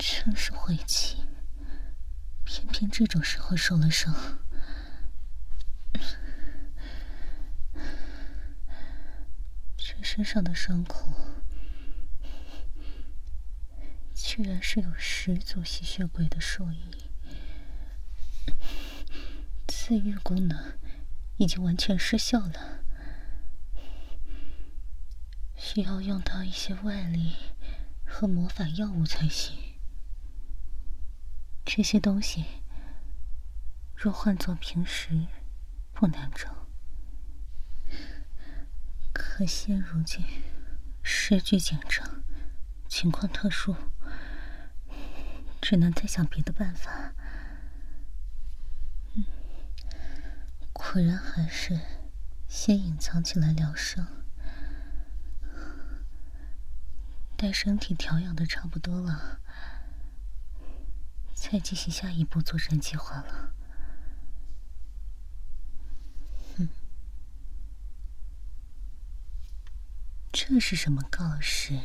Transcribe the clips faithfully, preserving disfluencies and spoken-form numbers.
真是晦气，偏偏这种时候受了伤。这身上的伤口，居然是有十足吸血鬼的兽医，自愈功能已经完全失效了，需要用到一些外力和魔法药物才行。这些东西若换作平时，不难找。可现如今时局紧张，情况特殊，只能再想别的办法。嗯，果然还是先隐藏起来疗伤，待身体调养的差不多了，再进行下一步作战计划了。嗯，这是什么告示？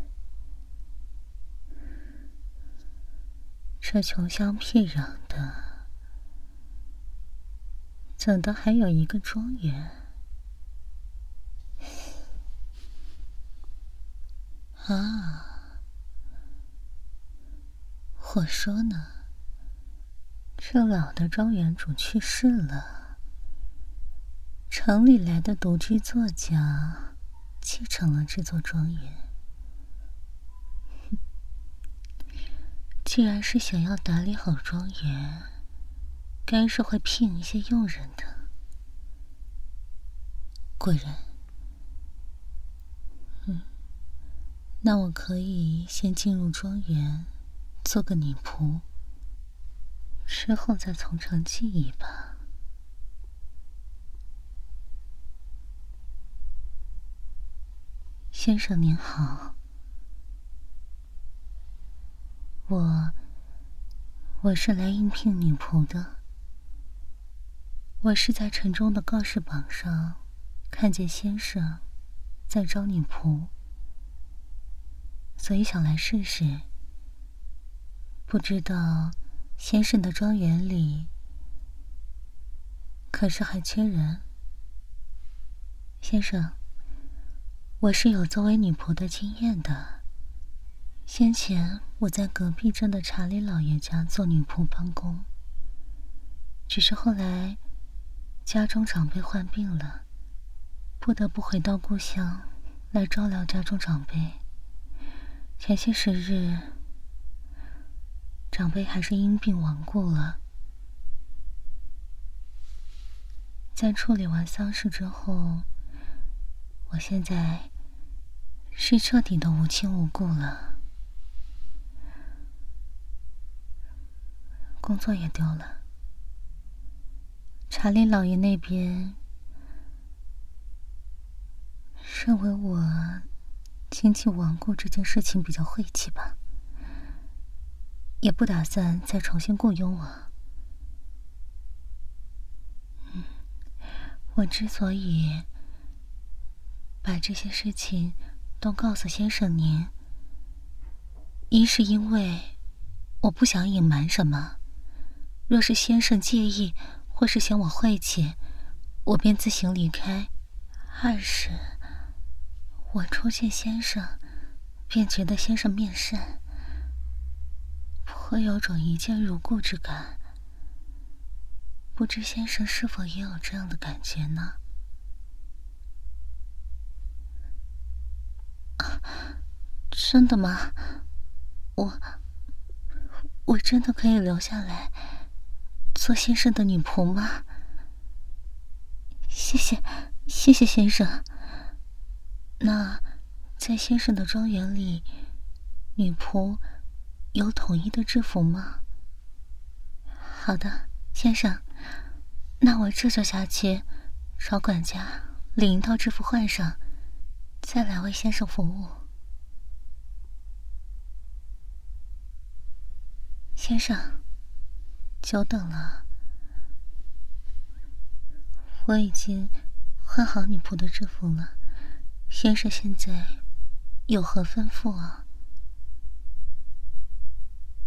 这穷乡僻壤的，怎的还有一个庄园？啊，我说呢，这老的庄园主去世了，城里来的独居作家继承了这座庄园。既然是想要打理好庄园，该是会聘一些佣人的。果然，嗯，那我可以先进入庄园，做个女仆，之后再从长计议吧。先生您好，我我是来应聘女仆的。我是在城中的告示榜上看见先生在招女仆，所以想来试试。不知道先生的庄园里可是还缺人？先生，我是有作为女仆的经验的。先前我在隔壁镇的查理老爷家做女仆帮工，只是后来家中长辈患病了，不得不回到故乡来照料家中长辈。前些时日，长辈还是因病亡故了。在处理完丧事之后，我现在是彻底的无亲无故了，工作也丢了。查理老爷那边认为我亲戚亡故这件事情比较晦气吧，也不打算再重新雇佣我。嗯，我之所以把这些事情都告诉先生您，一是因为我不想隐瞒什么，若是先生介意或是嫌我晦气，我便自行离开；二是我初见先生便觉得先生面善，颇有种一见如故之感。不知先生是否也有这样的感觉呢？啊，真的吗？我我真的可以留下来做先生的女仆吗？谢谢，谢谢先生。那在先生的庄园里，女仆有统一的制服吗？好的，先生，那我这就下去找管家领一套制服换上，再来为先生服务。先生，久等了。我已经换好女仆的制服了，先生现在有何吩咐啊？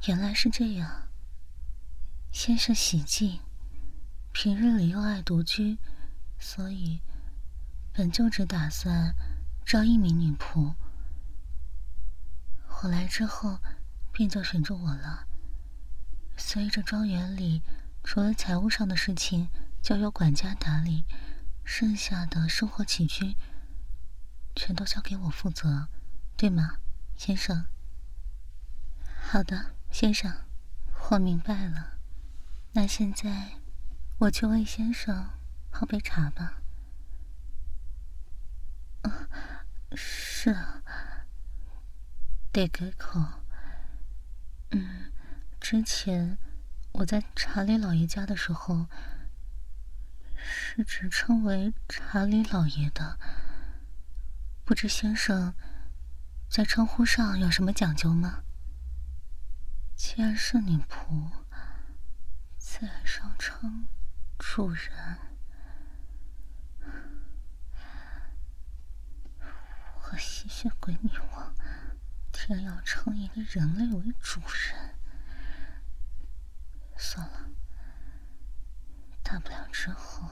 原来是这样。先生喜静，平日里又爱独居，所以本就只打算招一名女仆。我来之后，便就选中我了。所以这庄园里，除了财务上的事情交由管家打理，剩下的生活起居，全都交给我负责，对吗，先生？好的，先生，我明白了。那现在，我去为先生泡杯茶吧。啊，是啊，得改口。嗯，之前我在查理老爷家的时候，是直称为查理老爷的。不知先生在称呼上有什么讲究吗？既然是女仆，自然上称主人。我吸血鬼女王竟然要称一个人类为主人，算了，大不了之后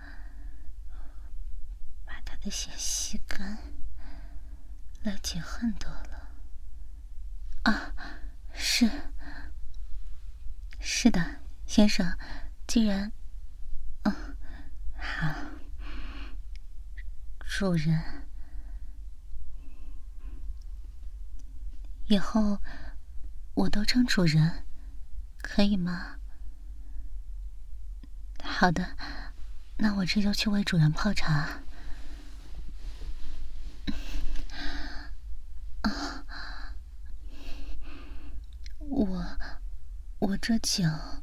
把他的血吸干，来解恨得了。啊，是，是的，先生，既然，嗯，好，主人，以后我都称主人，可以吗？好的，那我这就去为主人泡茶。啊，我我这脚，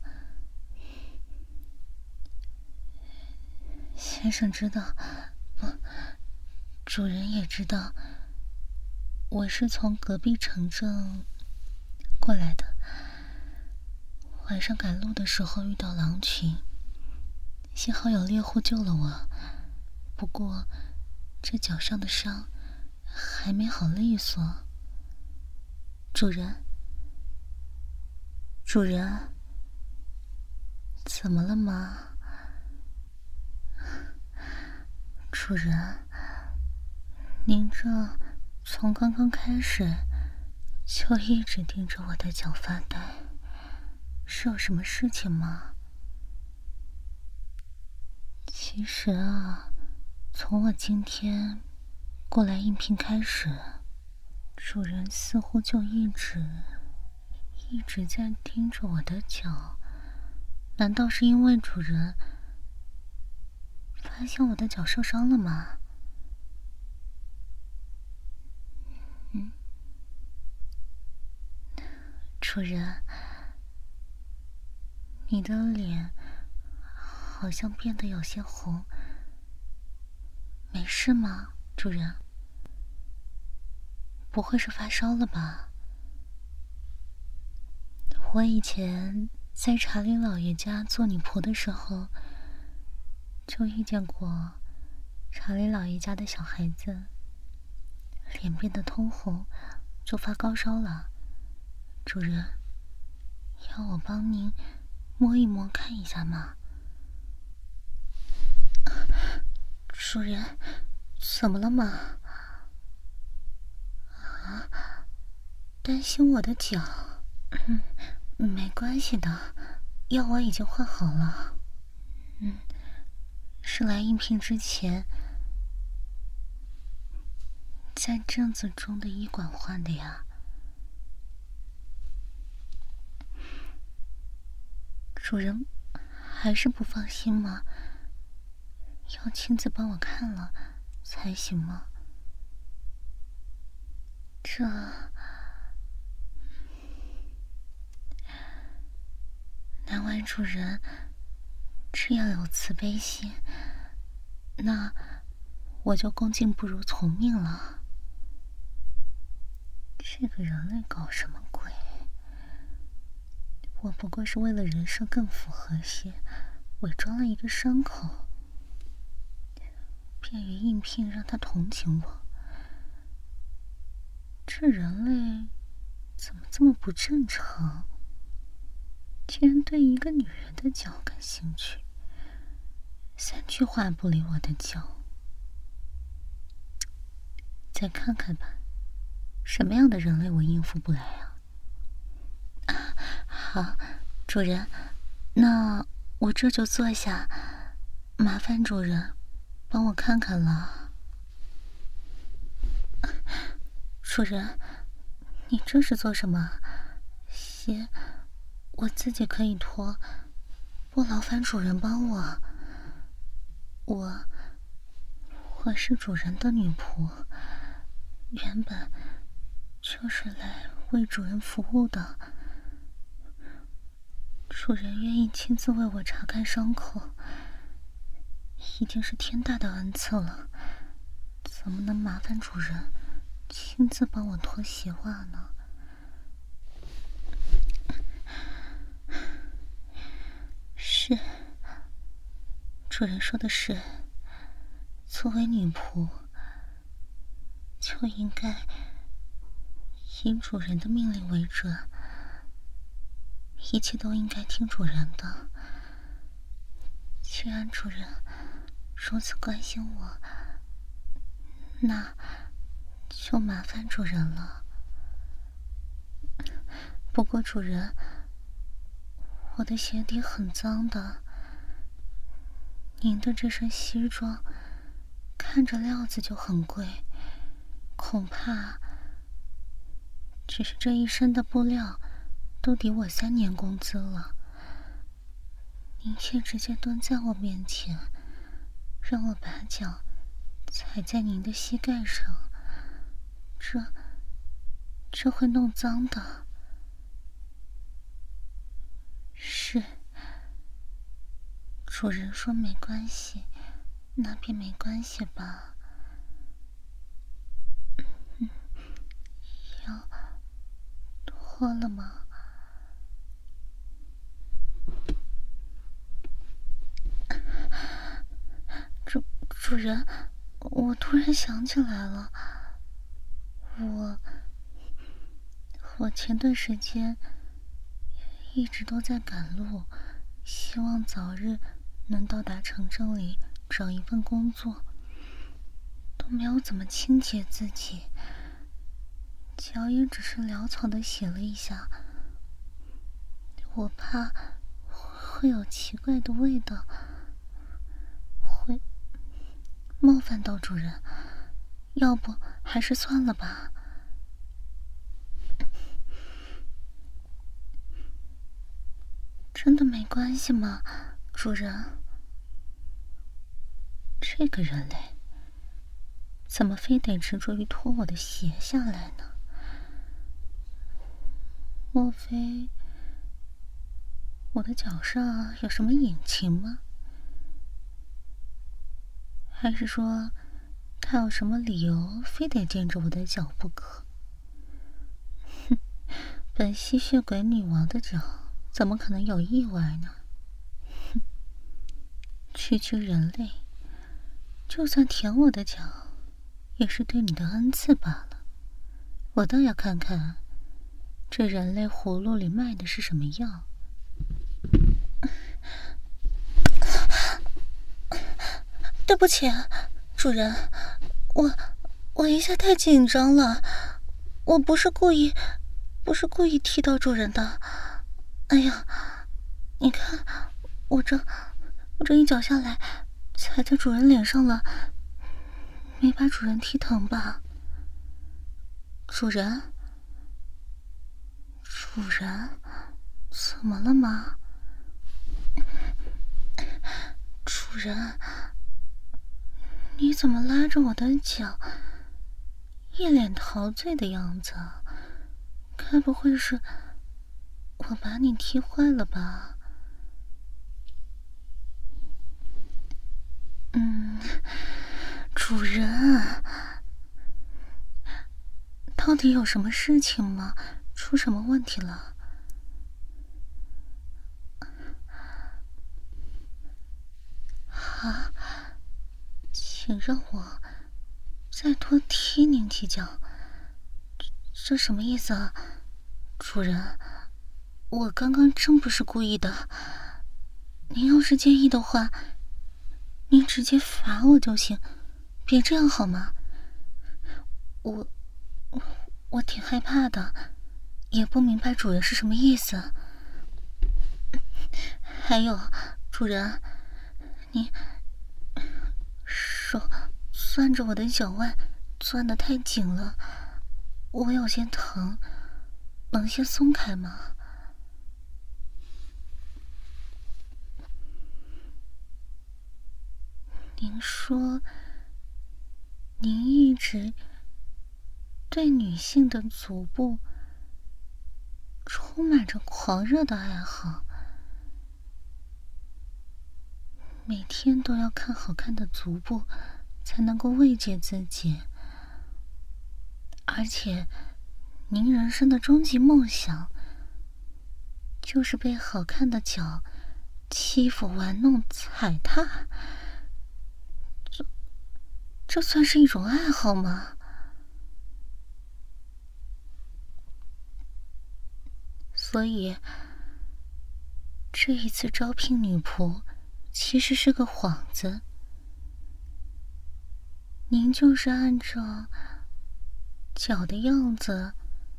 先生知道，不，主人也知道，我是从隔壁城镇过来的。晚上赶路的时候遇到狼群，幸好有猎户救了我。不过这脚上的伤还没好利索。主人，主人，怎么了吗？主人，您这从刚刚开始就一直盯着我的脚发呆，是有什么事情吗？其实啊，从我今天过来应聘开始，主人似乎就一直一直在盯着我的脚。难道是因为主人发现我的脚受伤了吗？嗯，主人，你的脸好像变得有些红，没事吗，主人？不会是发烧了吧？我以前在查理老爷家做女仆的时候，就遇见过查理老爷家的小孩子，脸变得通红，就发高烧了。主人，要我帮您摸一摸看一下吗？主人，怎么了吗？啊，担心我的脚？嗯，没关系的，药我已经换好了。嗯，是来应聘之前在镇子中的医馆换的呀。主人还是不放心吗？要亲自帮我看了才行吗？这……难为主人这样有慈悲心，那我就恭敬不如从命了。这个人类搞什么鬼？我不过是为了人设更符合些，伪装了一个伤口，便于应聘让他同情我。这人类怎么这么不正常？ 竟然对一个女人的脚感兴趣，三句话不离我的脚。再看看吧，什么样的人类我应付不来啊？啊，好，主人，那我这就坐下，麻烦主人帮我看看了。主人，你这是做什么？鞋我自己可以脱，不劳烦主人帮我。我我是主人的女仆，原本就是来为主人服务的。主人愿意亲自为我查看伤口，已经是天大的恩赐了，怎么能麻烦主人亲自帮我脱鞋袜呢？是，主人说的是，作为女仆，就应该以主人的命令为准，一切都应该听主人的。既然主人如此关心我，那就麻烦主人了。不过主人，我的鞋底很脏的，您的这身西装看着料子就很贵，恐怕只是这一身的布料都抵我三年工资了。您却直接蹲在我面前，让我把脚踩在您的膝盖上，这这会弄脏的。是，主人说没关系，那便没关系吧。嗯，要脱了吗？主主人，我突然想起来了，我我前段时间一直都在赶路，希望早日能到达城镇里找一份工作，都没有怎么清洁自己，脚也只是潦草的洗了一下，我怕会有奇怪的味道，会冒犯到主人，要不还是算了吧。真的没关系吗，主人？这个人类怎么非得执着于脱我的鞋下来呢？莫非我的脚上有什么隐情吗？还是说他有什么理由非得见着我的脚不可？哼，本吸血鬼女王的脚怎么可能有意外呢？哼，区区人类，就算舔我的脚，也是对你的恩赐罢了。我倒要看看，这人类葫芦里卖的是什么药。对不起，主人，我我一下太紧张了，我不是故意，不是故意踢到主人的。哎呀，你看，我这我这一脚下来，踩在主人脸上了，没把主人踢疼吧？主人，主人，怎么了吗？主人，你怎么拉着我的脚，一脸陶醉的样子？该不会是我把你踢坏了吧？嗯，主人，到底有什么事情吗？出什么问题了？啊，请让我再多踢您几脚，这这什么意思啊，主人？ 我刚刚真不是故意的。您要是介意的话，您直接罚我就行，别这样好吗？我我我挺害怕的，也不明白主人是什么意思。还有，主人，你手攥着我的脚腕，攥得太紧了，我有些疼，能先松开吗？您说，您一直对女性的足部充满着狂热的爱好，每天都要看好看的足部才能够慰藉自己，而且您人生的终极梦想就是被好看的脚欺负、玩弄、踩踏，这这算是一种爱好吗？所以这一次招聘女仆其实是个幌子，您就是按照脚的样子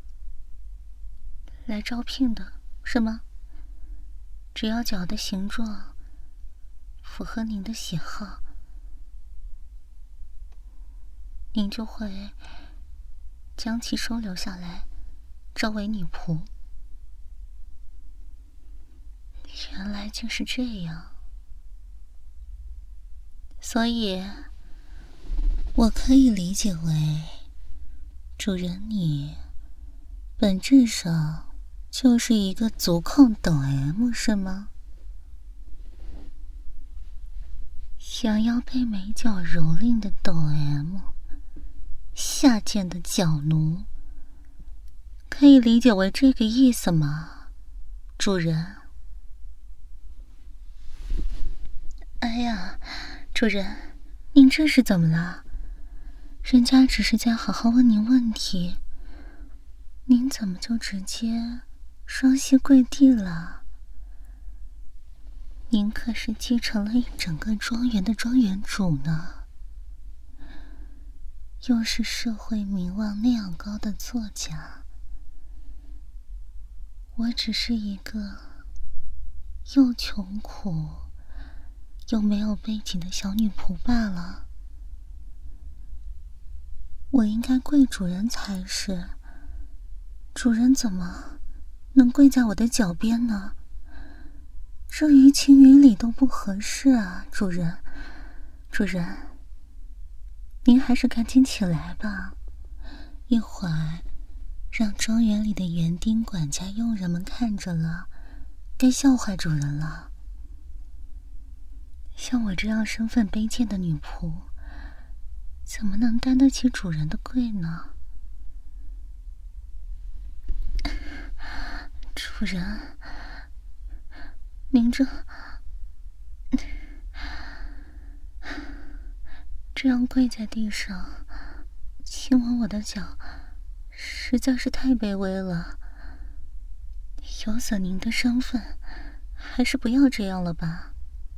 来招聘的，是吗？只要脚的形状符合您的喜好，您就会将其收留下来，招为女仆。原来竟是这样，所以我可以理解为，主人你本质上就是一个足控抖 M 是吗？想要被美脚蹂躏的抖 M， 下贱的脚奴，可以理解为这个意思吗，主人？哎呀，主人，您这是怎么了？人家只是在好好问您问题，您怎么就直接双膝跪地了？您可是继承了一整个庄园的庄园主呢，又是社会名望那样高的作家，我只是一个又穷苦又没有背景的小女仆罢了。我应该跪主人才是，主人怎么能跪在我的脚边呢？这于情于理都不合适啊，主人，主人，您还是赶紧起来吧，一会儿让庄园里的园丁、管家、佣人们看着了，该笑话主人了。像我这样身份卑贱的女仆，怎么能担得起主人的跪呢？主人，您这这样跪在地上亲吻我的脚，实在是太卑微了。有损您的身份，还是不要这样了吧。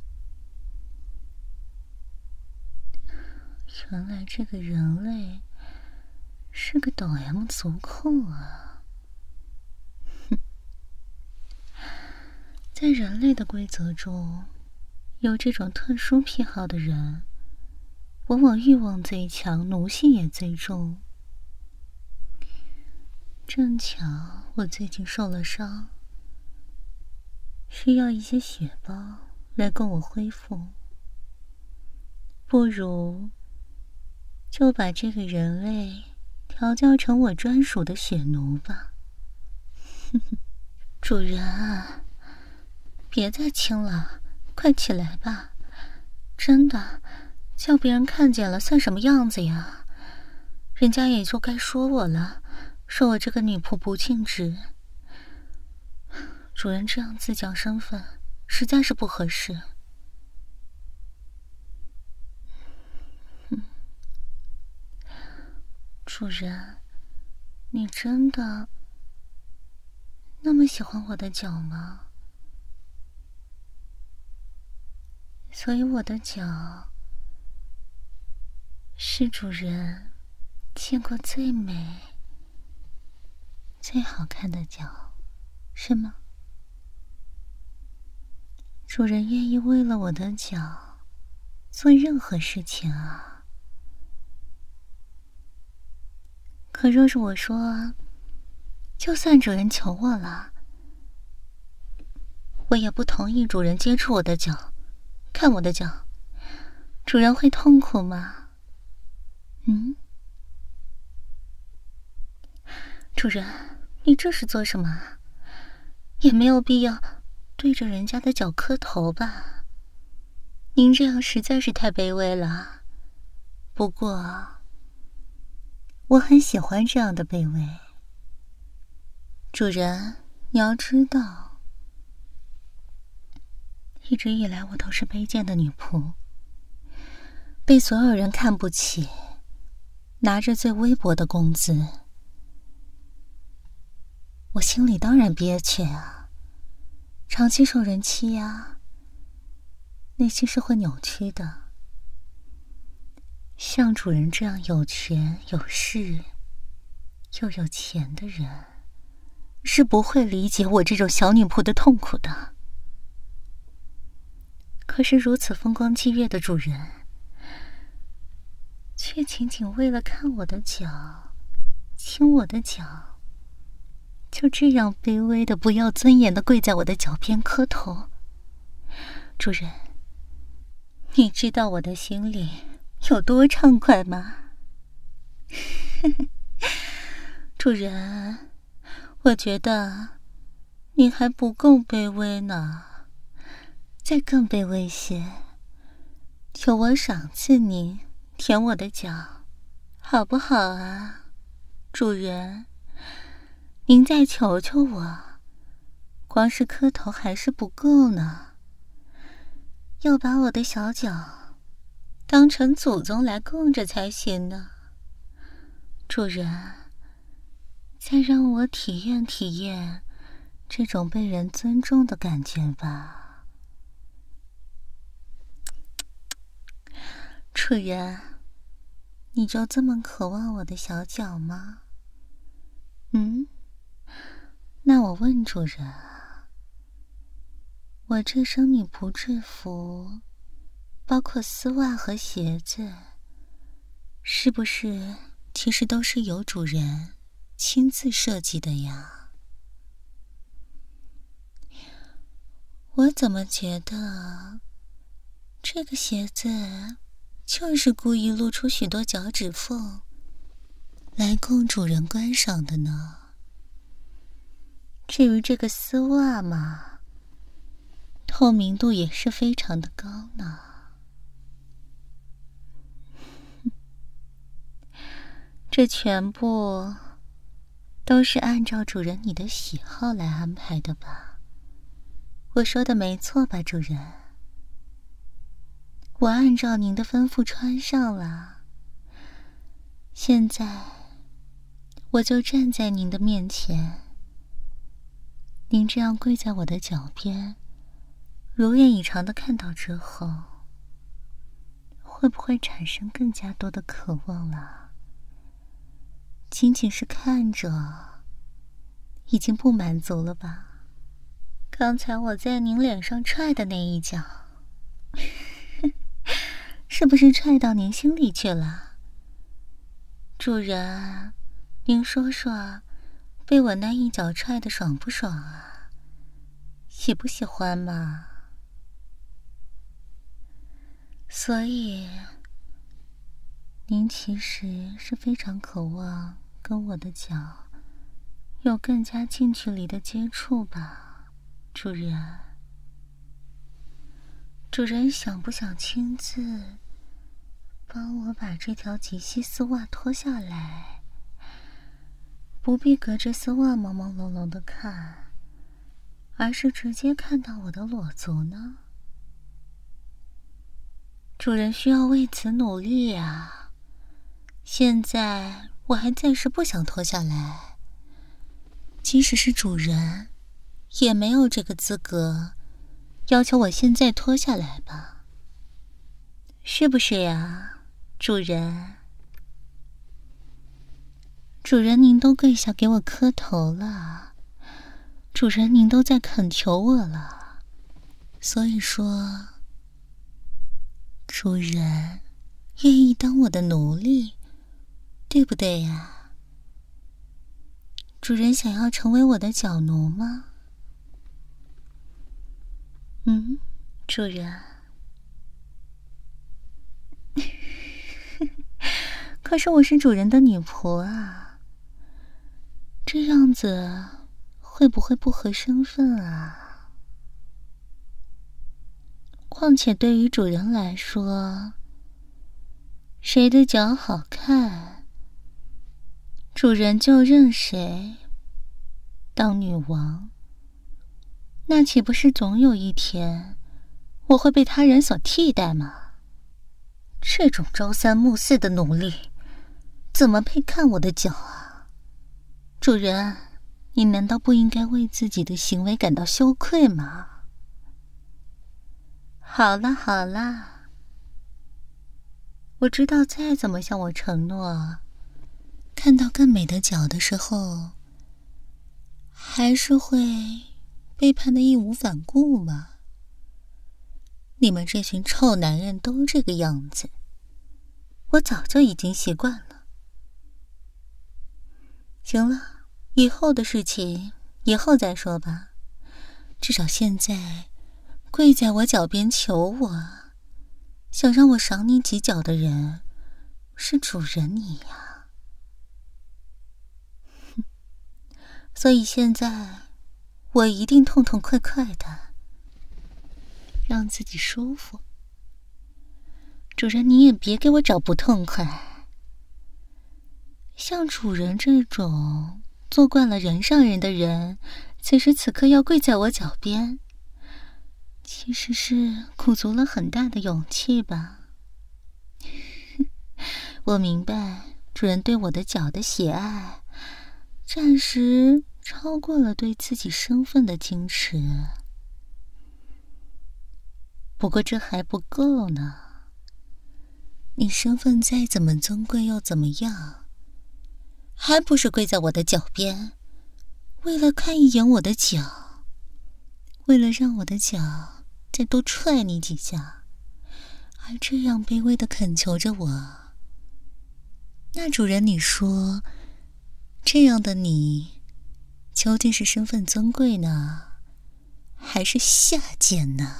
原来这个人类是个抖 M 足控啊！哼，在人类的规则中，有这种特殊癖好的人，往往欲望最强，奴性也最重。正巧我最近受了伤，需要一些血包来供我恢复，不如就把这个人类调教成我专属的血奴吧。主人，别再亲了，快起来吧。真的，叫别人看见了算什么样子呀？人家也就该说我了，说我这个女仆不称职。主人这样自讲身份，实在是不合适。主人，你真的， 那么喜欢我的脚吗？所以我的脚是主人见过最美、最好看的脚，是吗？主人愿意为了我的脚做任何事情啊。可若是我说，就算主人求我了，我也不同意主人接触我的脚，看我的脚，主人会痛苦吗？嗯？主人，你这是做什么啊？也没有必要对着人家的脚磕头吧？您这样实在是太卑微了。不过，我很喜欢这样的卑微。主人，你要知道，一直以来我都是卑贱的女仆，被所有人看不起，拿着最微薄的工资。我心里当然憋屈啊，长期受人欺压，内心是会扭曲的。像主人这样有权有势又有钱的人，是不会理解我这种小女仆的痛苦的。可是如此风光霁月的主人，却仅仅为了看我的脚，亲我的脚，就这样卑微的不要尊严的跪在我的脚边磕头。主人，你知道我的心里有多畅快吗？主人，我觉得你还不够卑微呢，再更卑微些，求我赏赐您舔我的脚，好不好啊？主人，您再求求我，光是磕头还是不够呢，要把我的小脚当成祖宗来供着才行呢。主人，再让我体验体验这种被人尊重的感觉吧。主人，你就这么渴望我的小脚吗？嗯？那我问主人啊，我这身女仆制服，包括丝袜和鞋子，是不是其实都是由主人亲自设计的呀？我怎么觉得这个鞋子就是故意露出许多脚趾缝来供主人观赏的呢？至于这个丝袜嘛，透明度也是非常的高呢。这全部都是按照主人你的喜好来安排的吧？我说的没错吧，主人？我按照您的吩咐穿上了，现在我就站在您的面前，您这样跪在我的脚边，如愿以偿的看到之后，会不会产生更加多的渴望了？仅仅是看着已经不满足了吧？刚才我在您脸上踹的那一脚是不是踹到您心里去了？主人，您说说，被我那一脚踹得爽不爽啊？喜不喜欢嘛？所以您其实是非常渴望跟我的脚有更加近距离的接触吧，主人？主人想不想亲自帮我把这条及膝丝袜脱下来？不必隔着丝袜朦朦胧胧的看，而是直接看到我的裸足呢？主人需要为此努力啊！现在我还暂时不想脱下来，即使是主人也没有这个资格要求我现在脱下来吧？是不是呀，主人？主人您都跪下给我磕头了，主人您都在恳求我了，所以说主人愿意当我的奴隶，对不对呀？主人想要成为我的脚奴吗？嗯，主人。可是我是主人的女仆啊，这样子会不会不合身份啊？况且对于主人来说，谁的脚好看，主人就认谁当女王，那岂不是总有一天我会被他人所替代吗？这种朝三暮四的奴隶怎么配看我的脚啊？主人，你难道不应该为自己的行为感到羞愧吗？好了好了，我知道再怎么向我承诺，看到更美的脚的时候，还是会背叛的义无反顾嘛。你们这群臭男人都这个样子，我早就已经习惯了。行了，以后的事情以后再说吧，至少现在跪在我脚边求我，想让我赏你几脚的人是主人你呀。所以现在我一定痛痛快快的让自己舒服。主人你也别给我找不痛快，像主人这种做惯了人上人的人，此时此刻要跪在我脚边，其实是鼓足了很大的勇气吧。我明白主人对我的脚的喜爱，暂时超过了对自己身份的矜持。不过这还不够呢，你身份再怎么尊贵又怎么样，还不是跪在我的脚边，为了看一眼我的脚，为了让我的脚再多踹你几下，还这样卑微的恳求着我。那主人你说，这样的你究竟是身份尊贵呢，还是下贱呢？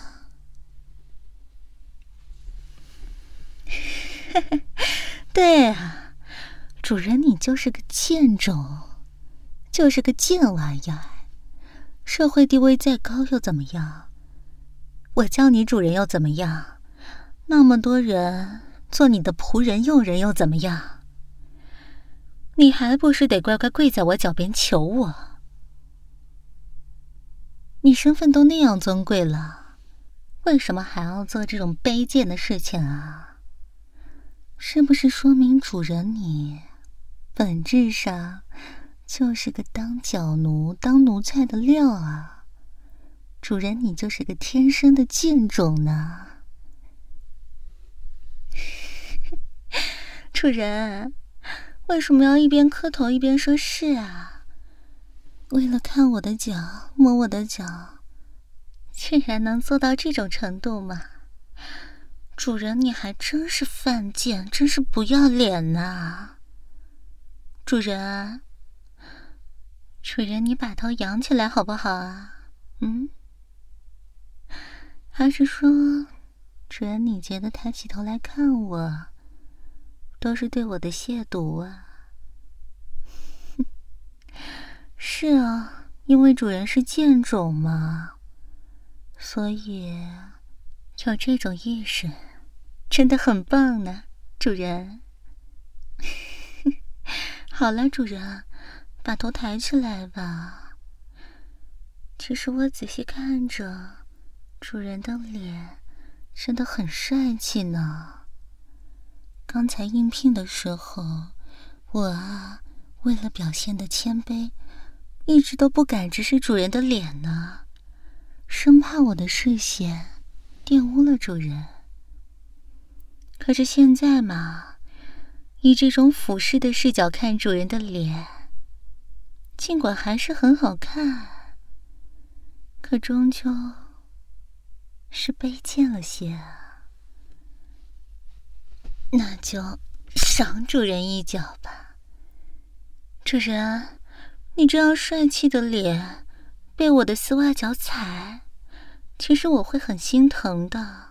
对啊，主人你就是个贱种，就是个贱玩意儿，社会地位再高又怎么样？我叫你主人又怎么样？那么多人做你的仆人佣人又怎么样？你还不是得乖乖跪在我脚边求我？你身份都那样尊贵了，为什么还要做这种卑贱的事情啊？是不是说明主人你本质上就是个当脚奴当奴才的料啊？主人你就是个天生的贱种呢？主人为什么要一边磕头一边说是啊？为了看我的脚摸我的脚，竟然能做到这种程度吗？主人你还真是犯贱，真是不要脸呐！主人主人你把头扬起来好不好啊？嗯？还是说主人你觉得抬起头来看我都是对我的亵渎啊？是啊，因为主人是贱种嘛，所以有这种意识真的很棒呢，主人。好了，主人，把头抬起来吧。其实我仔细看着，主人的脸真的很帅气呢。刚才应聘的时候，我啊，为了表现的谦卑， 一直都不敢直视主人的脸呢，生怕我的视线玷污了主人。可是现在嘛，以这种俯视的视角看主人的脸，尽管还是很好看，可终究是卑贱了些啊。那就赏主人一脚吧。主人，你这样帅气的脸被我的丝袜脚踩，其实我会很心疼的。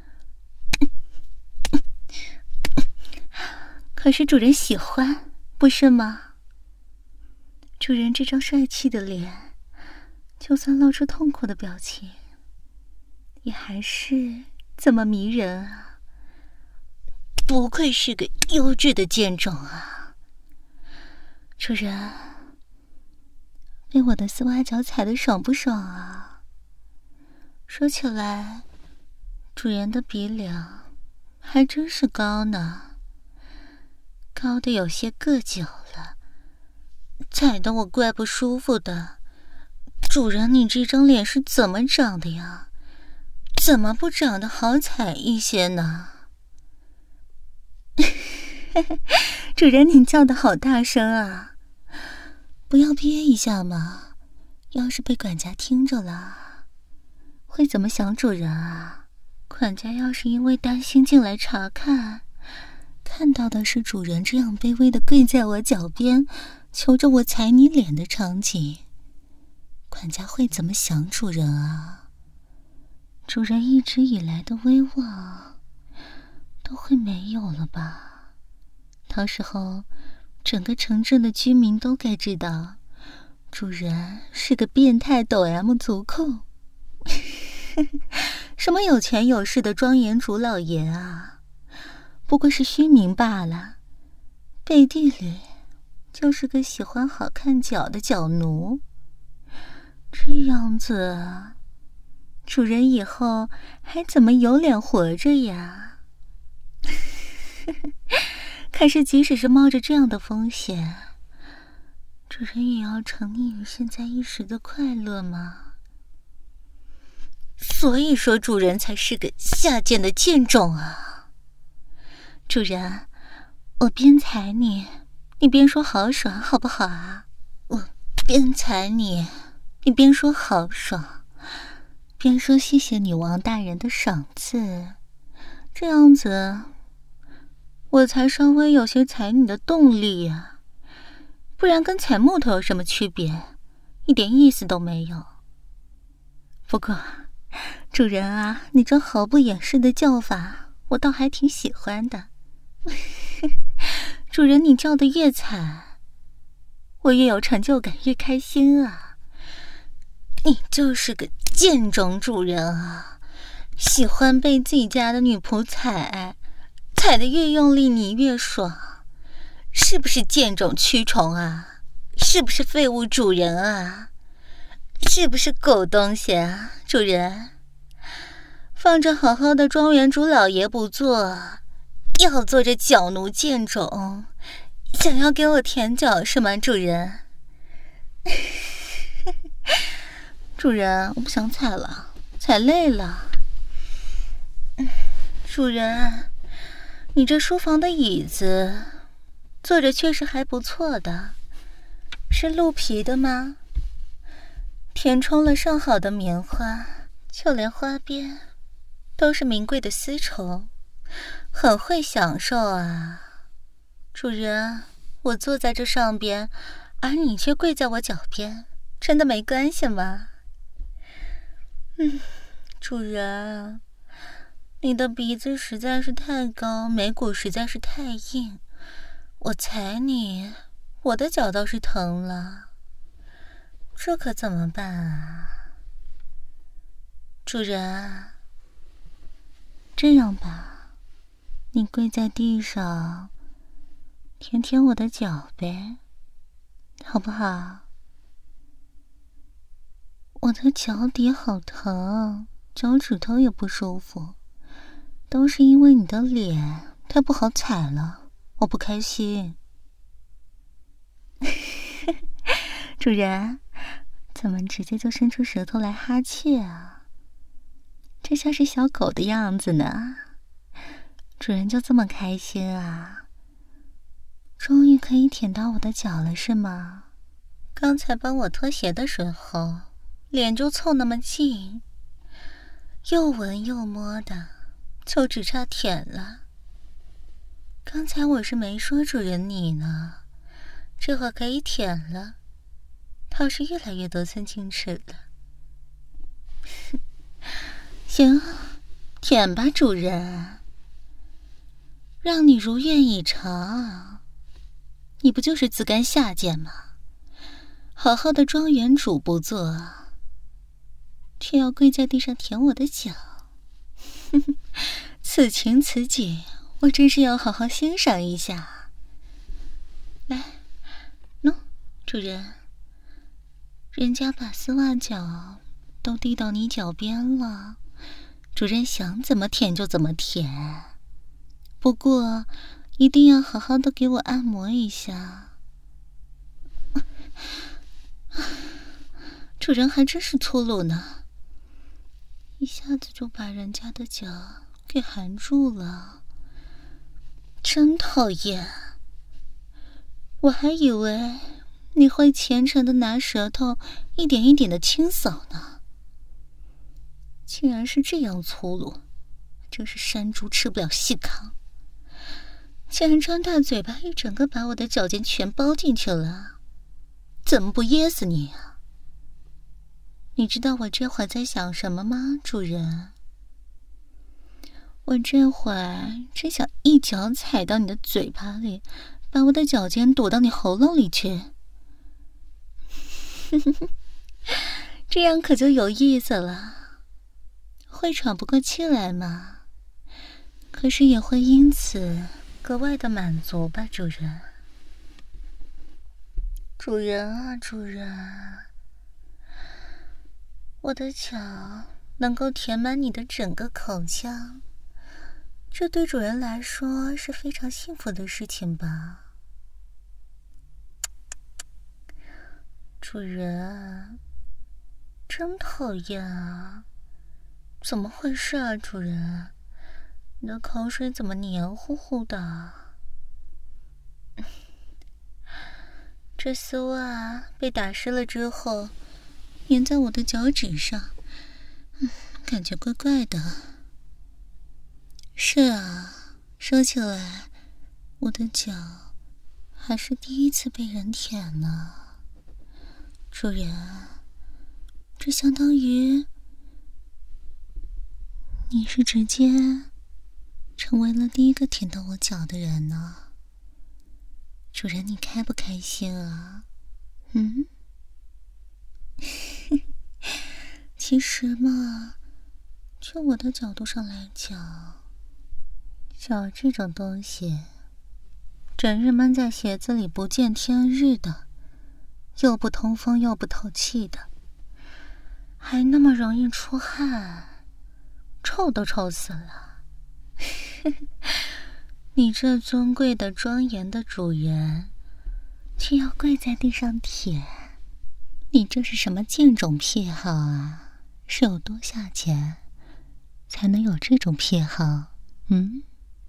可是主人喜欢，不是吗？主人这张帅气的脸，就算露出痛苦的表情，也还是这么迷人啊！不愧是个优质的贱种啊！主人，被我的丝袜脚踩得爽不爽啊？说起来，主人的鼻梁还真是高呢，高的有些硌脚了，踩得我怪不舒服的。主人，你这张脸是怎么长的呀？怎么不长得好踩一些呢？主人，你叫得好大声啊！不要憋一下嘛，要是被管家听着了，会怎么想主人啊？管家要是因为担心进来查看，看到的是主人这样卑微的跪在我脚边，求着我踩你脸的场景，管家会怎么想主人啊？主人一直以来的威望都会没有了吧？到时候整个城镇的居民都该知道，主人是个变态抖 M 足控。什么有钱有势的庄园主老爷啊，不过是虚名罢了，背地里就是个喜欢好看脚的脚奴。这样子，主人以后还怎么有脸活着呀？可是即使是冒着这样的风险，主人也要沉溺于现在一时的快乐吗？所以说主人才是个下贱的贱种啊！主人，我边踩你，你边说好爽，好不好啊？我边踩你，你边说好爽，边说谢谢女王大人的赏赐，这样子我才稍微有些踩你的动力呀、啊，不然跟踩木头有什么区别？一点意思都没有。不过主人啊，你这毫不掩饰的叫法，我倒还挺喜欢的。主人，你叫的越惨，我越有成就感，越开心啊！你就是个贱种主人啊，喜欢被自己家的女仆踩，踩得越用力你越爽，是不是贱种蛆虫啊？是不是废物主人啊？是不是狗东西啊？主人，放着好好的庄园主老爷不做，要做这脚奴贱种，想要给我舔脚是吗？主人。主人，我不想踩了，踩累了。主人，你这书房的椅子坐着确实还不错的，是鹿皮的吗？填充了上好的棉花，就连花边都是名贵的丝绸，很会享受啊。主人，我坐在这上边，而你却跪在我脚边，真的没关系吗？嗯，主人，你的鼻子实在是太高，眉骨实在是太硬，我踩你，我的脚倒是疼了，这可怎么办啊？主人，这样吧，你跪在地上，舔舔我的脚呗，好不好？我的脚底好疼，脚趾头也不舒服，都是因为你的脸太不好踩了，我不开心。主人， 怎么直接就伸出舌头来哈气啊？这像是小狗的样子呢。主人就这么开心啊？终于可以舔到我的脚了是吗？刚才帮我脱鞋的时候，脸就凑那么近，又闻又摸的，就只差舔了。刚才我是没说主人你呢，这会可以舔了，倒是越来越得寸进尺了。行，舔吧主人，让你如愿以偿。你不就是自甘下贱吗？好好的庄园主不做，却要跪在地上舔我的脚。此情此景，我真是要好好欣赏一下。来，喏，主人，人家把丝袜脚都递到你脚边了，主人想怎么舔就怎么舔，不过一定要好好的给我按摩一下。主人还真是粗鲁呢，一下子就把人家的脚给含住了，真讨厌。我还以为你会虔诚的拿舌头一点一点的清扫呢，竟然是这样粗鲁，真是山猪吃不了细糠。竟然张大嘴巴一整个把我的脚尖全包进去了，怎么不噎死你啊？你知道我这会儿在想什么吗，主人？我这会儿真想一脚踩到你的嘴巴里，把我的脚尖堵到你喉咙里去。这样可就有意思了，会喘不过气来吗？可是也会因此格外的满足吧，主人。主人啊，主人，我的脚能够填满你的整个口腔，这对主人来说是非常幸福的事情吧？主人，真讨厌啊！怎么回事啊，主人？你的口水怎么黏糊糊的？这丝袜被打湿了之后，粘在我的脚趾上，嗯，感觉怪怪的。是啊，说起来，我的脚还是第一次被人舔呢。主人，这相当于你是直接成为了第一个舔到我脚的人呢。主人，你开不开心啊？嗯？其实嘛，就我的角度上来讲，脚这种东西，整日闷在鞋子里不见天日的，又不通风又不透气的，还那么容易出汗，臭都臭死了。你这尊贵的庄严的主人，却要跪在地上舔，你这是什么贱种癖好啊？是有多下贱，才能有这种癖好？嗯？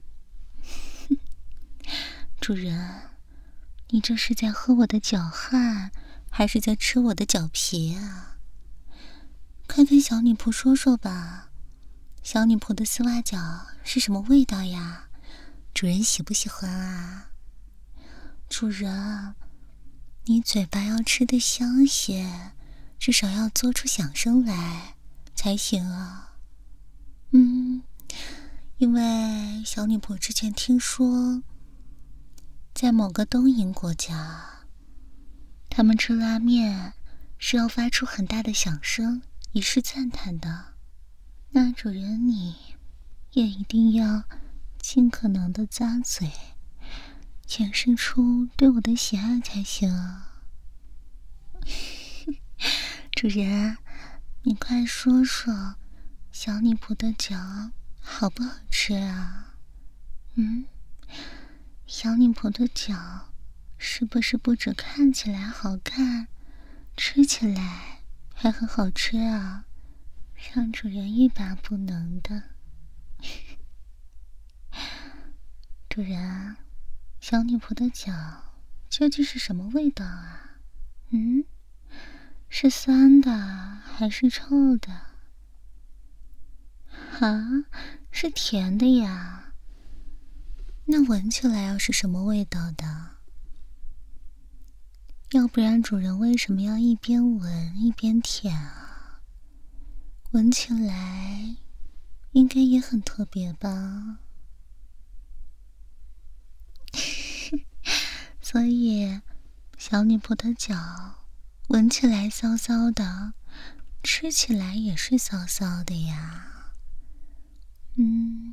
主人，你这是在喝我的脚汗，还是在吃我的脚皮啊？快跟小女仆说说吧，小女仆的丝袜脚是什么味道呀？主人喜不喜欢啊？主人，你嘴巴要吃得香些，至少要做出响声来才行啊。嗯，因为小女仆之前听说，在某个东瀛国家，他们吃拉面是要发出很大的响声以示赞叹的。那主人你也一定要尽可能的咂嘴，显示出对我的喜爱才行啊。主人，你快说说，小女仆的脚好不好吃啊？嗯，小女仆的脚是不是不止看起来好看，吃起来还很好吃啊，让主人欲罢不能的。主人，小女仆的脚究竟是什么味道啊？嗯，是酸的还是臭的？啊，是甜的呀。那闻起来要是什么味道的？要不然主人为什么要一边闻一边舔啊？闻起来应该也很特别吧？所以小女仆的脚闻起来骚骚的，吃起来也是骚骚的呀。嗯，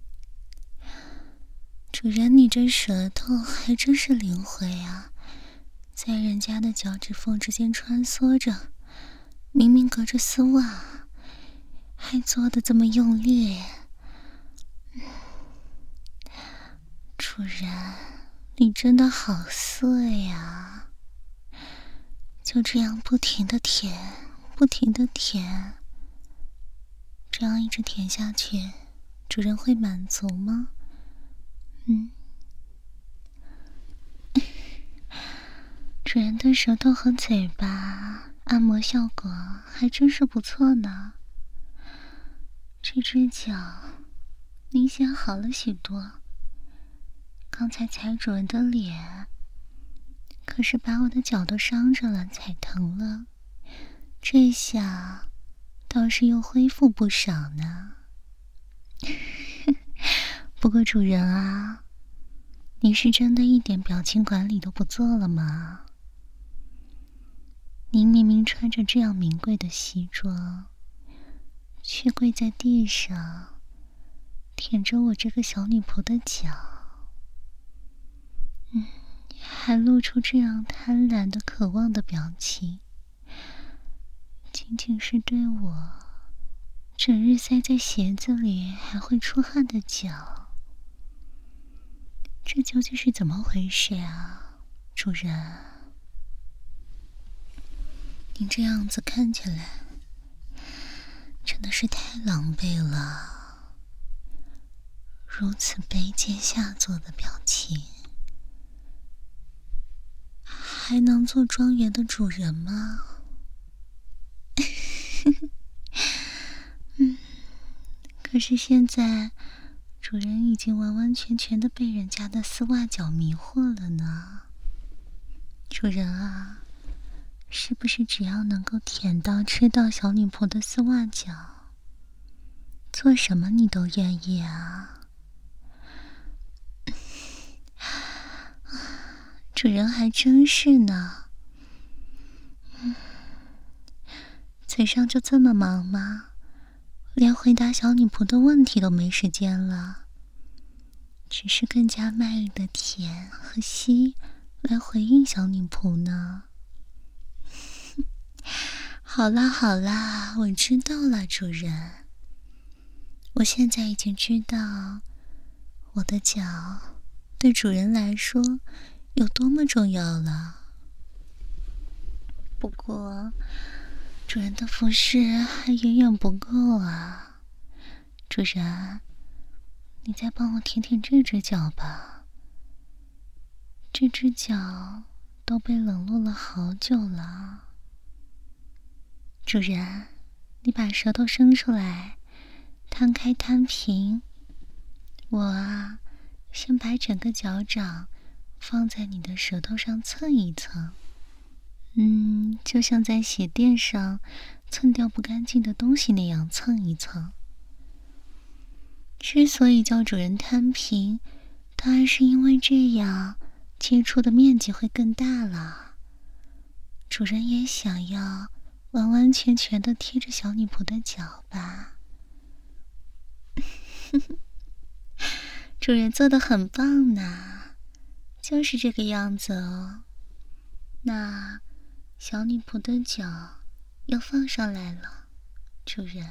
主人，你这舌头还真是灵活呀，在人家的脚趾缝之间穿梭着，明明隔着丝袜，还做得这么用力。主人，你真的好色呀！就这样不停地舔，不停地舔，这样一直舔下去，主人会满足吗？嗯，主人的舌头和嘴巴按摩效果还真是不错呢。这只脚明显好了许多，刚才踩主人的脸，可是把我的脚都伤着了，踩疼了。这下倒是又恢复不少呢。不过主人啊，你是真的一点表情管理都不做了吗？您明明穿着这样名贵的西装，却跪在地上舔着我这个小女仆的脚，嗯，还露出这样贪婪的渴望的表情，仅仅是对我整日塞在鞋子里还会出汗的脚，这究竟是怎么回事啊，主人？您这样子看起来真的是太狼狈了，如此卑贱下作的表情，还能做庄园的主人吗？嗯，可是现在主人已经完完全全的被人家的丝袜脚迷惑了呢。主人啊，是不是只要能够舔到吃到小女仆的丝袜脚，做什么你都愿意啊？主人还真是呢。嗯，嘴上就这么忙吗？连回答小女仆的问题都没时间了，只是更加卖力的舔和吸来回应小女仆呢。好啦好啦，我知道了，主人。我现在已经知道我的脚对主人来说有多么重要了。不过主人的服饰还远远不够啊。主人，你再帮我舔舔这只脚吧。这只脚都被冷落了好久了。主人，你把舌头伸出来，摊开摊平。我啊，先把整个脚掌放在你的舌头上蹭一蹭。嗯，就像在鞋垫上蹭掉不干净的东西那样蹭一蹭。之所以叫主人摊平，当然是因为这样接触的面积会更大了。主人也想要完完全全的贴着小女仆的脚吧。主人做得很棒呢，就是这个样子哦。那小女仆的脚又放上来了，主人。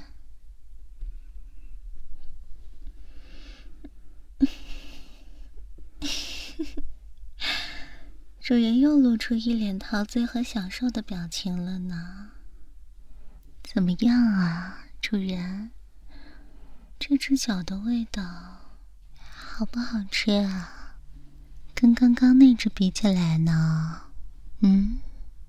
主人又露出一脸陶醉和享受的表情了呢。 怎么样啊，主人？这只脚的味道好不好吃啊？跟刚刚那只比起来呢？嗯？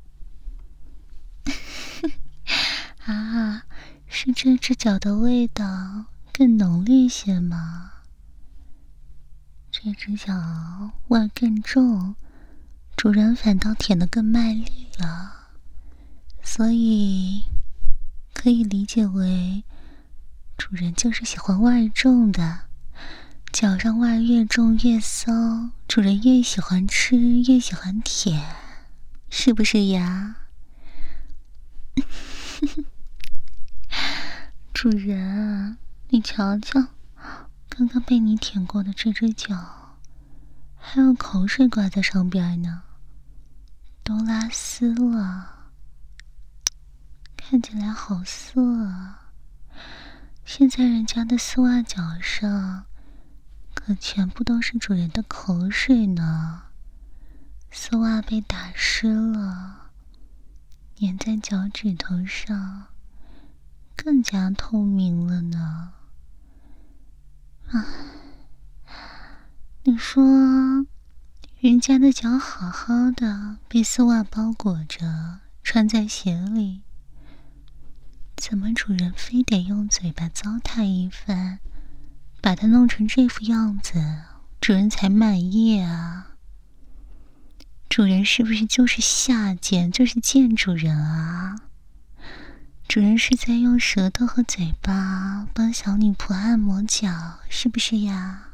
啊，是这只脚的味道更浓烈些吗？这只脚味更重，主人反倒舔得更卖力了，所以可以理解为主人就是喜欢味重的，脚上味越重越骚，主人越喜欢吃越喜欢舔，是不是呀？主人，你瞧瞧，刚刚被你舔过的这只脚，还有口水挂在上边呢，都拉丝了，看起来好色啊！现在人家的丝袜脚上可全部都是主人的口水呢，丝袜被打湿了，粘在脚趾头上，更加透明了呢。啊，你说人家的脚好好的被丝袜包裹着穿在鞋里，怎么主人非得用嘴巴糟蹋一番，把它弄成这副样子，主人才满意啊？主人是不是就是下贱，就是贱主人啊？主人是在用舌头和嘴巴帮小女仆按摩脚，是不是呀？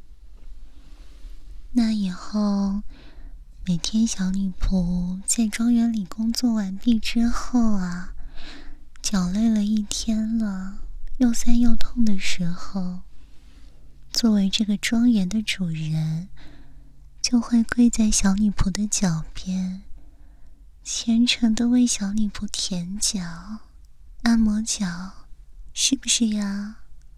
那以后每天小女仆在庄园里工作完毕之后啊，脚累了一天了，又酸又痛的时候，作为这个庄园的主人，就会跪在小女仆的脚边，虔诚地为小女仆舔脚、按摩脚，是不是呀？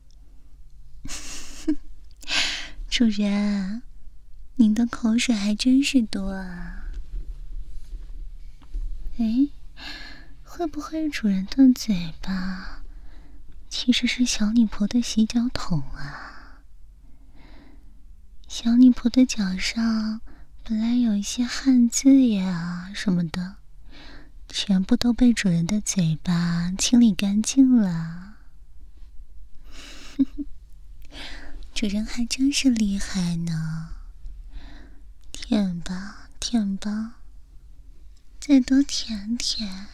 主人，您的口水还真是多啊！哎，会不会主人的嘴巴其实是小女仆的洗脚桶啊？小女仆的脚上本来有一些汗渍呀什么的，全部都被主人的嘴巴清理干净了。主人还真是厉害呢，舔吧舔吧，再多舔舔。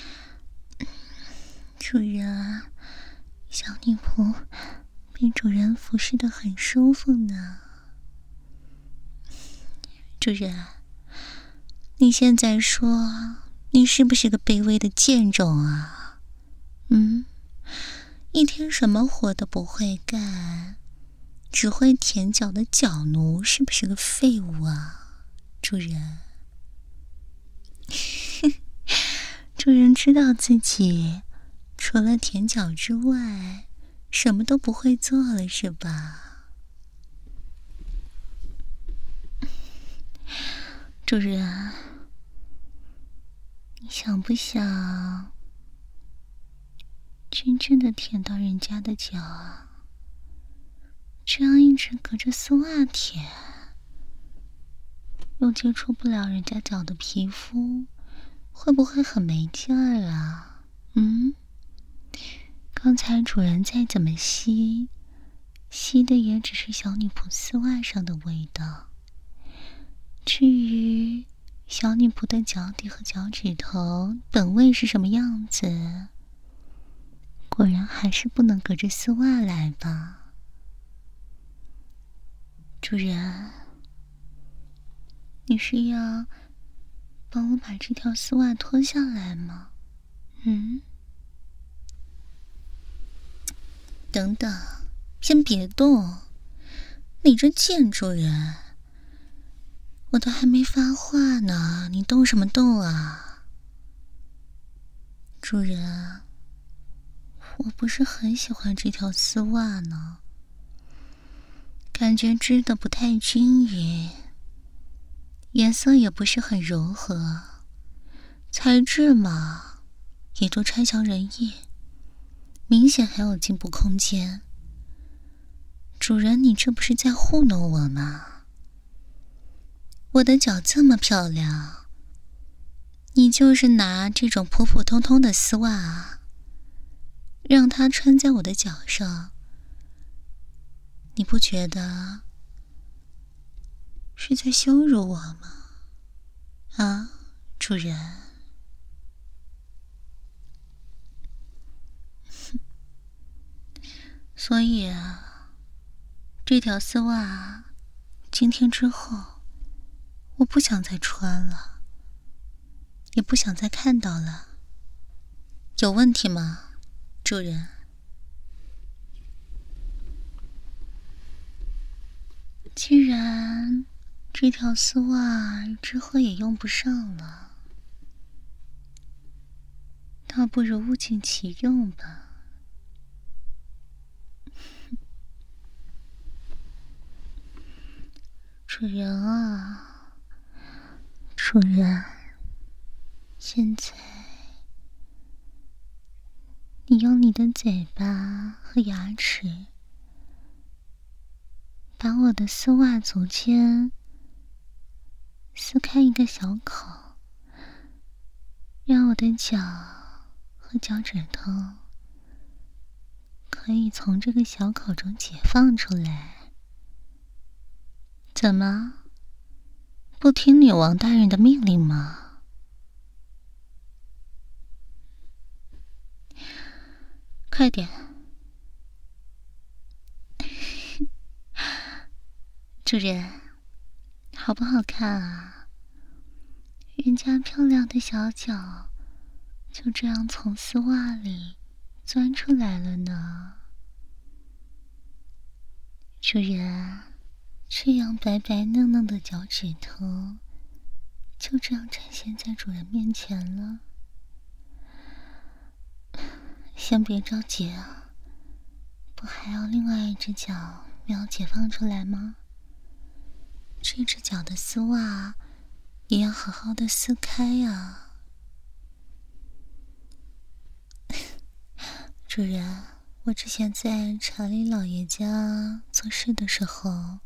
主人，小女仆被主人服侍得很舒服呢。主人，你现在说你是不是个卑微的贱种啊？嗯，一天什么活都不会干，只会舔脚的脚奴，是不是个废物啊？主人，主人知道自己除了舔脚之外什么都不会做了，是吧？主人，你想不想真正的舔到人家的脚啊？这样一直隔着丝袜舔，又接触不了人家脚的皮肤，会不会很没劲儿啊？嗯？刚才主人再怎么吸，吸的也只是小女仆丝袜上的味道。至于小女仆的脚底和脚趾头本味是什么样子，果然还是不能隔着丝袜来吧。主人，你是要帮我把这条丝袜脱下来吗？嗯？等等，先别动，你这贱主人，我都还没发话呢，你动什么动啊？主人，我不是很喜欢这条丝袜呢，感觉织得不太均匀，颜色也不是很柔和，材质嘛， 也就差强人意，明显还有进步空间。主人，你这不是在糊弄我吗？我的脚这么漂亮，你就是拿这种普普通通的丝袜啊，让它穿在我的脚上，你不觉得是在羞辱我吗？啊，主人。所以啊，这条丝袜今天之后我不想再穿了，也不想再看到了。有问题吗，主人？既然这条丝袜之后也用不上了，倒不如物尽其用吧。主人啊，主人，现在你用你的嘴巴和牙齿把我的丝袜足尖撕开一个小口，让我的脚和脚趾头可以从这个小口中解放出来。怎么，不听女王大人的命令吗？快点！主人，好不好看啊？人家漂亮的小脚就这样从丝袜里钻出来了呢。主人，这样白白嫩嫩的脚趾头就这样展现在主人面前了。先别着急啊，不还要另外一只脚没有解放出来吗？这只脚的丝袜也要好好的撕开啊。主人，我之前在查理老爷家做事的时候，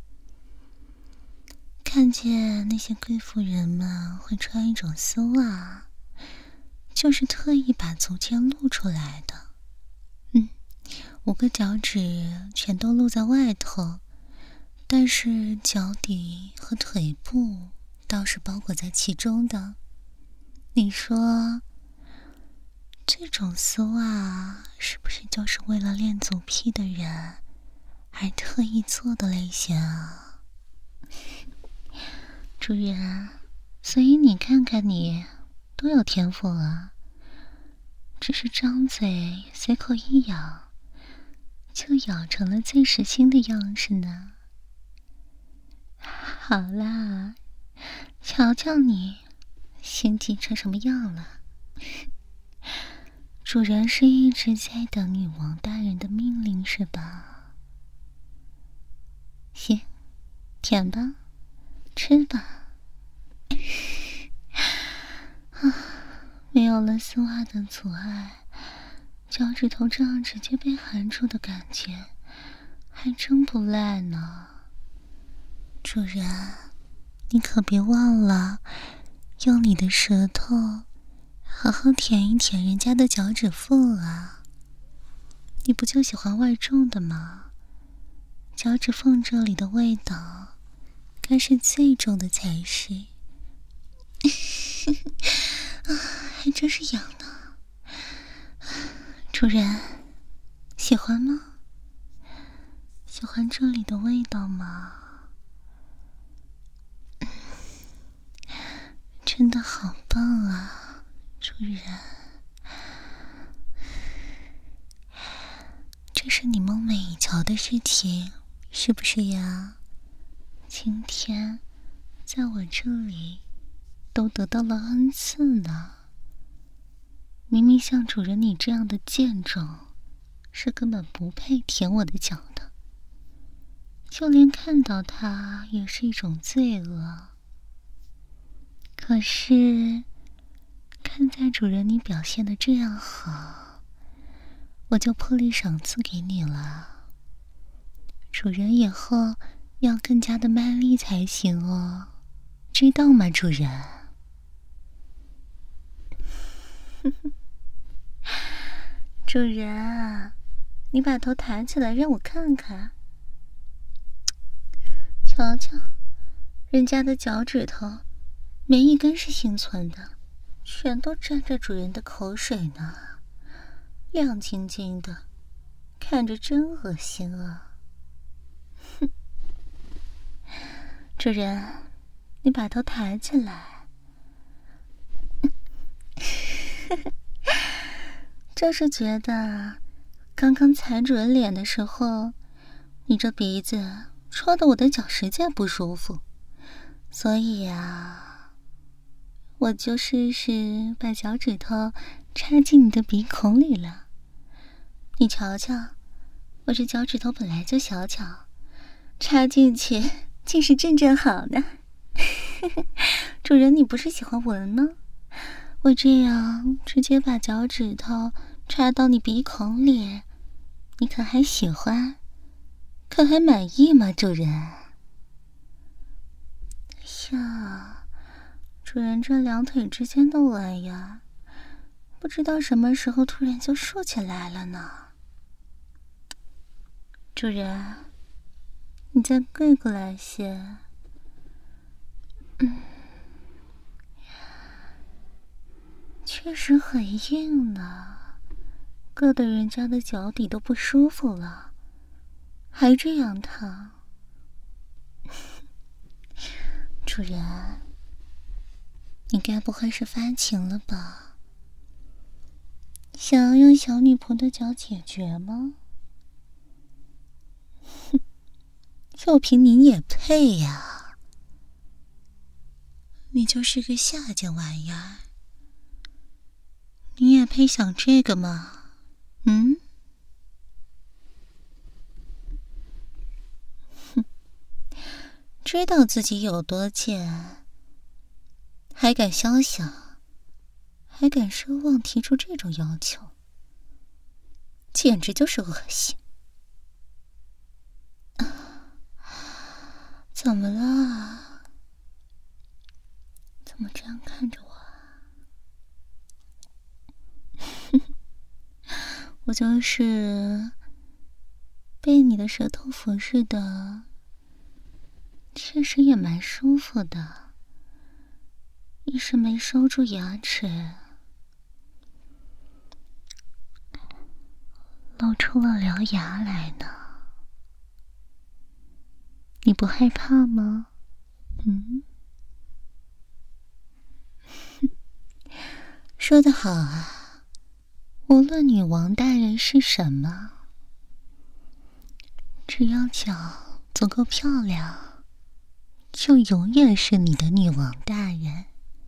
看见那些贵妇人们会穿一种丝袜，就是特意把足尖露出来的。嗯，五个脚趾全都露在外头，但是脚底和腿部倒是包裹在其中的。你说这种丝袜是不是就是为了练足癖的人而特意做的类型啊？主人，所以你看看你多有天赋啊，只是张嘴随口一咬就咬成了最实心的样式呢。好啦，瞧瞧你先进成什么样了。主人是一直在等女王大人的命令是吧？行，舔吧，吃吧。啊，没有了丝袜的阻碍，脚趾头这样直接被含住的感觉还真不赖呢。主人，你可别忘了用你的舌头好好舔一舔人家的脚趾缝啊。你不就喜欢味重的吗？脚趾缝这里的味道该是最重的才是。啊，还真是痒呢。主人，喜欢吗？喜欢这里的味道吗？真的好棒啊，主人。这是你梦寐以求的事情，是不是呀？今天在我这里都得到了恩赐呢。明明像主人你这样的贱种，是根本不配舔我的脚的，就连看到它也是一种罪恶。可是看在在主人你表现得这样好，我就破例赏赐给你了。主人以后要更加的卖力才行哦，知道吗，主人？主人，你把头抬起来让我看看，瞧瞧，人家的脚趾头没一根是幸存的，全都沾着主人的口水呢，亮晶晶的，看着真恶心啊！哼，主人，你把头抬起来。就是觉得刚刚踩主人脸的时候，你这鼻子戳得我的脚实在不舒服，所以啊，我就试试把脚趾头插进你的鼻孔里了。你瞧瞧，我这脚趾头本来就小巧，插进去竟是正正好呢。主人，你不是喜欢闻吗？我这样直接把脚趾头插到你鼻孔里，你可还喜欢？可还满意吗，主人？呀，主人这两腿之间的纹呀，不知道什么时候突然就竖起来了呢。主人，你再跪过来些。嗯，确实很硬呢，硌得人家的脚底都不舒服了，还这样烫。主人，你该不会是发情了吧？想要用小女仆的脚解决吗？哼，就凭你也配呀？你就是个下贱玩意儿，你也配想这个吗？嗯？哼，知道自己有多贱，还敢肖想，还敢奢望提出这种要求，简直就是恶心。啊，怎么了？怎么这样看着我啊？我就是被你的舌头服侍的，确实也蛮舒服的，一时没收住牙齿，露出了獠牙来呢。你不害怕吗？嗯？说得好啊，无论女王大人是什么，只要脚足够漂亮，就永远是你的女王大人。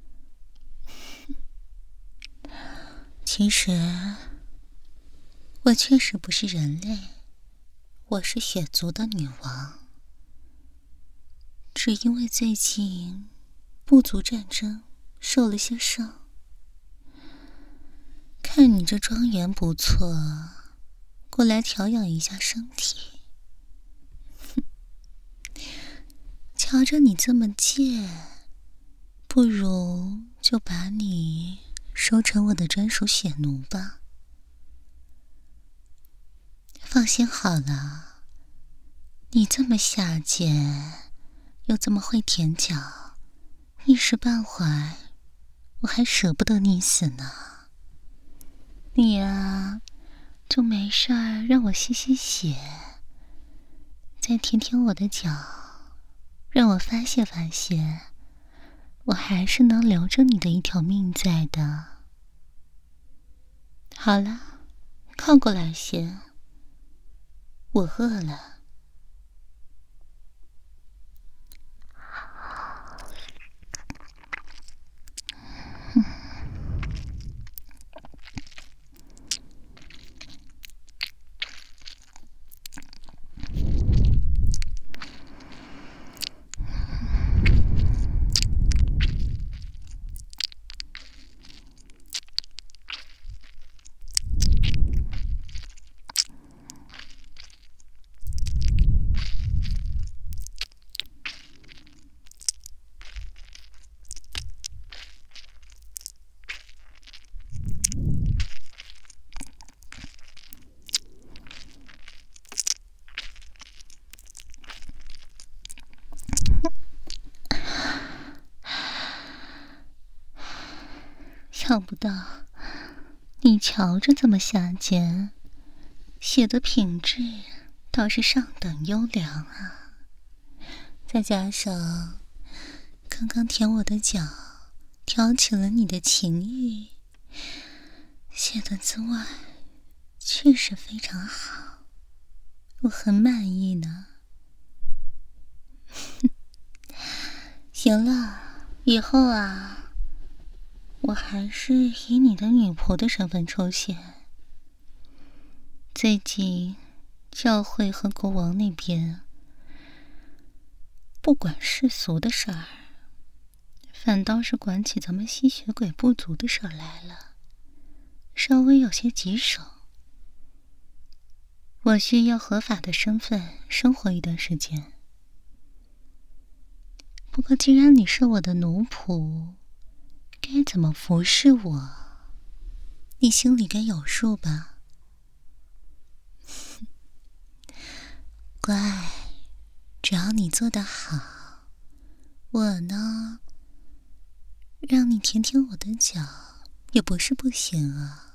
其实，我确实不是人类，我是血族的女王。只因为最近部族战争受了些伤，看你这庄园不错，过来调养一下身体。哼，瞧着你这么贱，不如就把你收成我的专属血奴吧。放心好了，你这么下贱，又这么会舔脚，一时半会儿我还舍不得你死呢。你啊，就没事儿让我吸吸血，再舔舔我的脚，让我发泄发泄，我还是能留着你的一条命在的。好了，靠过来些，我饿了。 想不到你瞧着这么下贱，写的品质倒是上等优良啊。再加上刚刚舔我的脚，挑起了你的情欲，写的字外确实非常好，我很满意呢。行了，以后啊，我还是以你的女仆的身份出现。最近教会和国王那边不管世俗的事儿，反倒是管起咱们吸血鬼部族的事儿来了，稍微有些棘手。我需要合法的身份生活一段时间。不过既然你是我的奴仆，该怎么服侍我，你心里该有数吧？乖，只要你做得好，我呢，让你舔舔我的脚也不是不行啊。